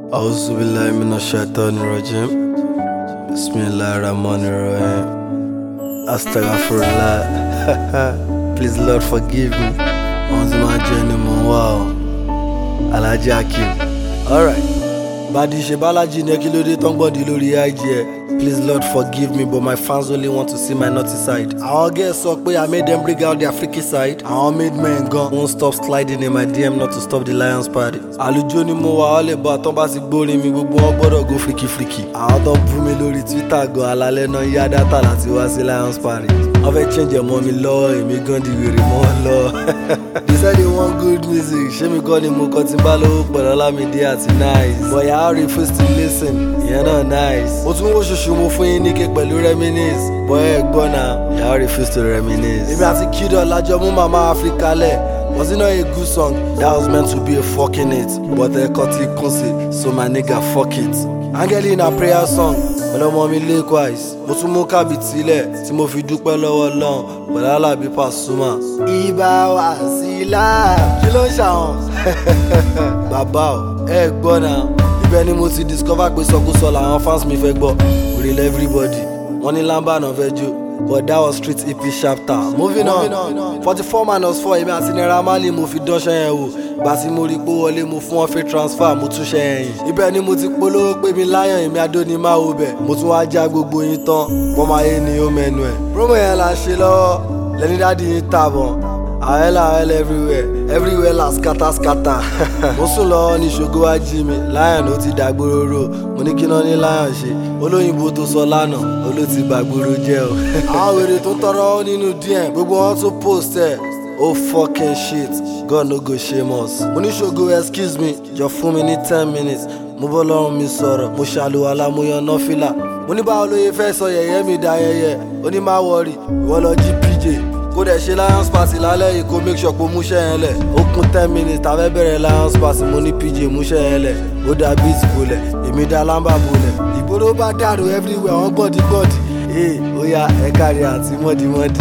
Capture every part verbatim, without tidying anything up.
A'udhu billahi minash shaitani rajim. Bismillahir rahmanir rahim. Astaghfirullah. Please Lord forgive me. On my journey, wow. Alhaji Hakeem. Alright. Badi Shebalaji Nekilode Tongbodi lórí I G. Please Lord forgive me, but my fans only want to see my naughty side. Àwọn girls sọ pé I made them bring out their freaky side. Àwọn made men gan won't stop sliding in my D M not to stop the Lions party. Àlùjọ ni mo wà ọ́lẹ̀ bá tán bá ti gbórin mi gbogbo wọn gbọ́dọ̀ go freaky freaky. Àwọn tó bú mi lórí Twitter gan alalẹ́ náà yá dátà láti wá sí Lions party. Wọ́n fẹ́ change ẹ̀ mọ́ mi lọ́wọ́ èmi gan di wèrè mọ́ lọ. They said they want good music. Ṣé mi kọ́ ni mo kọ́ tí n bá lówó pẹ̀lú Ọlámídé àti Nice. But yàrá refuse to listen. Ìyẹn náà nice. Mo tún wó ṣoṣo mo fún yín níke pẹ̀lú reminisce. But ẹ gbọ́ náà, yàrá refuse to reminisce. Èmi àti Kido lájọ mú Mama Africa lẹ̀. Was it not a good song? That was meant to be a fucking hit. But ẹ kọ́ tí kún sí, so my nigga fuck it. Angeli na prayer song. Ọlọ́mọ mi likewise. Mo tún mú kábìtì lẹ̀ tí mo fi dúpẹ́ lọ́wọ́ Ọlọ́run pẹ̀lú Alábí Pasuma. Ibà wá sílá. Kí ló ń ṣàwọn? Bàbá o, ẹ gbọ́ náà. Ibẹ̀ ni mo ti discover pé sọkúsọ làwọn fans mi fẹ́ gbọ́. Real everybody. Wọ́n ní Lamba náà fẹ́ jó. But that was street E P chapter. Moving on. forty-four minus four èmi àti Naira Marley mo fi dánṣẹ́ yẹn wò. Ìgbà tí mo rí pé wọlé mo fún wọn fẹ́ transfer mo tún ṣe ẹ̀yìn. Ibẹ̀ ni mo ti polówó pé mi láyàn èmi Adóni máa wo bẹ̀. Mo tún wá já gbogbo yín tán. Wọ́n máa yé ni ó mẹ́nu ẹ̀. Promo yẹn la ṣe lọ́wọ́. Lẹ́ni dáàdi yín tàbọn. Àwẹ́là àwẹ́là everywhere. Everywhere la scatter scatter. Mo sùn lọ́wọ́ ní ṣògo wá jí mi. Lion ó ti dàgbòrò. Mo ní kí náà ní Lion ṣe. Olóyìnbó tó sọ lánàá. Oló ti bàgbòrò jẹ́ o. Àwọn wèrè tó tọrọ nínú D M. Gbogbo wọn tún post ẹ̀. Oh fucking shit. God no go shame us. Mo ní ṣògo excuse me. Jọ fún mi ní ten minutes. Mo bọ́ lọ́rùn mi sọ̀rọ̀. Mo ṣàlùwàlá mo yan nọ́fìlà. Mo ní báwo lóye fẹ́ sọ yẹ̀yẹ́ mi dá yẹyẹ. Ó ní má wọrí. Ìwọ lọ jí P J. Kó dẹ̀ ṣe Lions party lálẹ́ yìí kó make sure kó múṣẹ́ yẹn lẹ̀. Ó kún ten minutes tàbẹ́ bẹ̀rẹ̀ Lions party mo ní P J múṣẹ́ yẹn lẹ̀. Ó dá beat bolẹ̀, èmi dá Lamba bolẹ̀. Ìgboro bá dàrú everywhere wọ́n gbọ́dí gbọ́dí. Ee ó yá ẹ kárí àti mọ́dìmọ́dì.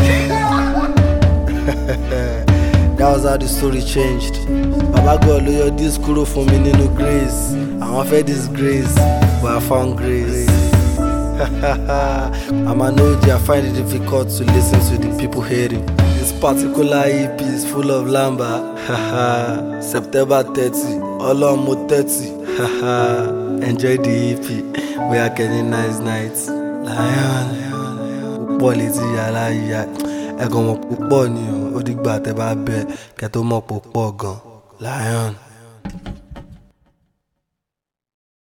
That was how the story changed. Baba God ló yọ dis kúrò fún mi nínú grace. Àwọn fẹ́ disgrace but I found grace. I'm an O G, I find it difficult to listen to the people hating. This particular E P is full of Lamba. September thirty, Ọlọ́run mo thirty. Enjoy the E P. We are getting nice nights. Lion, púpọ̀ létí yàrá ìyá. Ẹ̀gàn mọ̀ púpọ̀ ni o. Ó dìgbà tẹ́ bá bẹ̀ kẹ́ tó mọ̀ púpọ̀ gan. Lion.